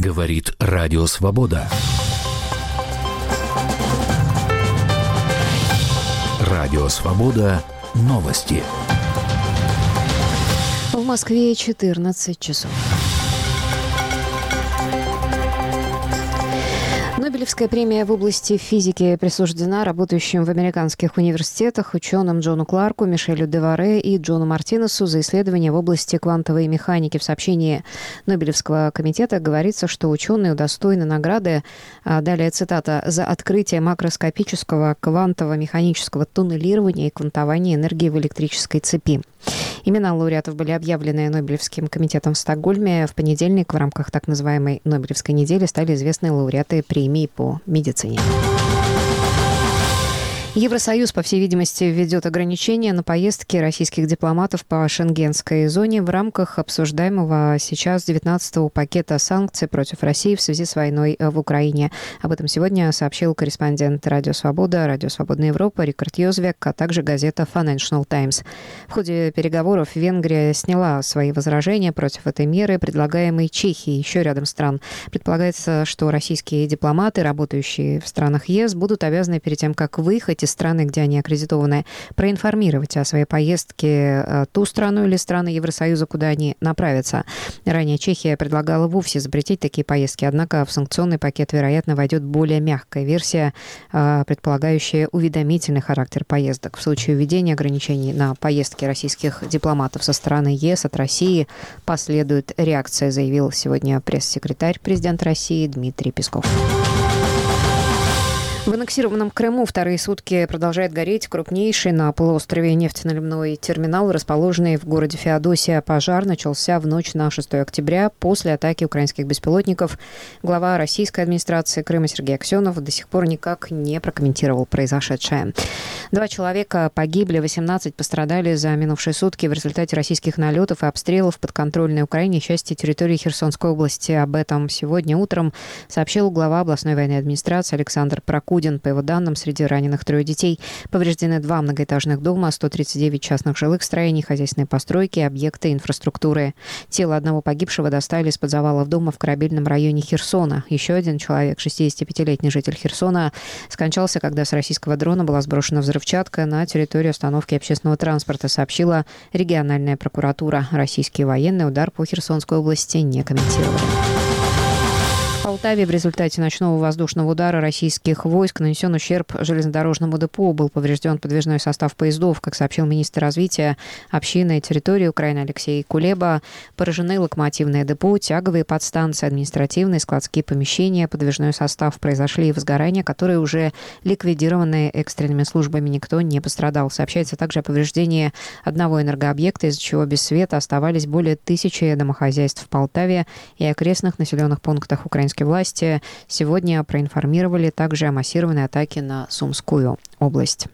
Говорит Радио Свобода. Радио Свобода. Новости. В Москве 14 часов. Нобелевская премия в области физики присуждена работающим в американских университетах ученым Джону Кларку, Мишелю Деваре и Джону Мартинесу за исследования в области квантовой механики. В сообщении Нобелевского комитета говорится, что ученые удостоены награды, далее цитата, «за открытие макроскопического квантово-механического туннелирования и квантования энергии в электрической цепи». Имена лауреатов были объявлены Нобелевским комитетом в Стокгольме. В понедельник в рамках так называемой Нобелевской недели стали известны лауреаты премий по медицине. Евросоюз, по всей видимости, введет ограничения на поездки российских дипломатов по шенгенской зоне в рамках обсуждаемого сейчас 19-го пакета санкций против России в связи с войной в Украине. Об этом сегодня сообщил корреспондент Радио Свобода, Радио Свободная Европа Рикард Йозвек, а также газета Financial Times. В ходе переговоров Венгрия сняла свои возражения против этой меры, предлагаемой Чехией и еще рядом стран. Предполагается, что российские дипломаты, работающие в странах ЕС, будут обязаны перед тем, как выехать из страны, где они аккредитованы, проинформировать о своей поездке ту страну или страны Евросоюза, куда они направятся. Ранее Чехия предлагала вовсе запретить такие поездки, однако в санкционный пакет, вероятно, войдет более мягкая версия, предполагающая уведомительный характер поездок. В случае введения ограничений на поездки российских дипломатов со стороны ЕС от России последует реакция, заявил сегодня пресс-секретарь президента России Дмитрий Песков. В аннексированном Крыму вторые сутки продолжает гореть крупнейший на полуострове нефтеналивной терминал, расположенный в городе Феодосия. Пожар начался в ночь на 6 октября после атаки украинских беспилотников. Глава российской администрации Крыма Сергей Аксенов до сих пор никак не прокомментировал произошедшее. 2 человека погибли, 18 пострадали за минувшие сутки в результате российских налетов и обстрелов подконтрольной Украине части территории Херсонской области. Об этом сегодня утром сообщил глава областной военной администрации Александр Прокудин. По его данным, среди раненых 3 детей. Повреждены 2 многоэтажных дома, 139 частных жилых строений, хозяйственные постройки, объекты инфраструктуры. Тело одного погибшего достали из-под завалов дома в корабельном районе Херсона. Еще один человек, 65-летний житель Херсона, скончался, когда с российского дрона была сброшена взрывчатка на территорию остановки общественного транспорта, сообщила региональная прокуратура. Российские военные удар по Херсонской области не комментировали. В Полтаве в результате ночного воздушного удара российских войск нанесен ущерб железнодорожному депо. Был поврежден подвижной состав поездов. Как сообщил министр развития общины и территории Украины Алексей Кулеба, поражены локомотивное депо, тяговые подстанции, административные, складские помещения, подвижной состав. Произошли возгорания, которые уже ликвидированы экстренными службами. Никто не пострадал. Сообщается также о повреждении одного энергообъекта, из-за чего без света оставались более 1000 домохозяйств в Полтаве и окрестных населенных пунктах украинской власти сегодня проинформировали также о массированной атаке на Сумскую область.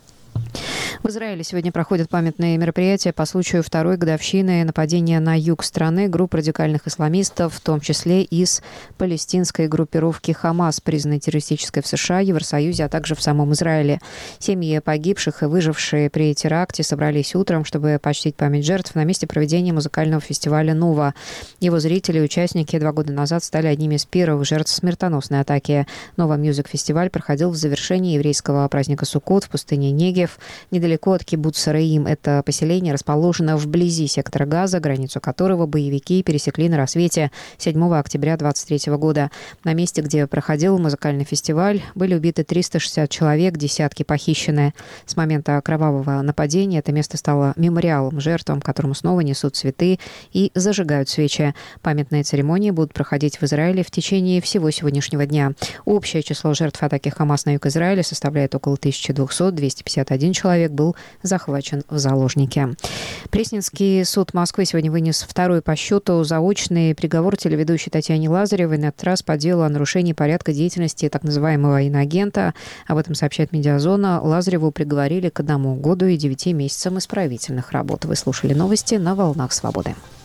В Израиле сегодня проходят памятные мероприятия по случаю 2-й годовщины нападения на юг страны групп радикальных исламистов, в том числе из палестинской группировки «Хамас», признанной террористической в США, Евросоюзе, а также в самом Израиле. Семьи погибших и выжившие при теракте собрались утром, чтобы почтить память жертв на месте проведения музыкального фестиваля «Нова». Его зрители и участники 2 года назад стали одними из первых жертв смертоносной атаки. «Нова Мьюзик» фестиваль проходил в завершении еврейского праздника Суккот в пустыне Негев, недалеко от кибуца Раим. Это поселение расположено вблизи сектора Газа, границу которого боевики пересекли на рассвете 7 октября 2023 года. На месте, где проходил музыкальный фестиваль, были убиты 360 человек, десятки похищены. С момента кровавого нападения это место стало мемориалом жертвам, которым снова несут цветы и зажигают свечи. Памятные церемонии будут проходить в Израиле в течение всего сегодняшнего дня. Общее число жертв атаки Хамас на юг Израиля составляет около 1200, 251 человек был захвачен в заложники. Пресненский суд Москвы сегодня вынес 2-й по счету заочный приговор телеведущей Татьяне Лазаревой, на этот раз по делу о нарушении порядка деятельности так называемого иноагента. Об этом сообщает «Медиазона». Лазареву приговорили к 1 году и 9 месяцам исправительных работ. Вы слушали новости на «Волнах Свободы».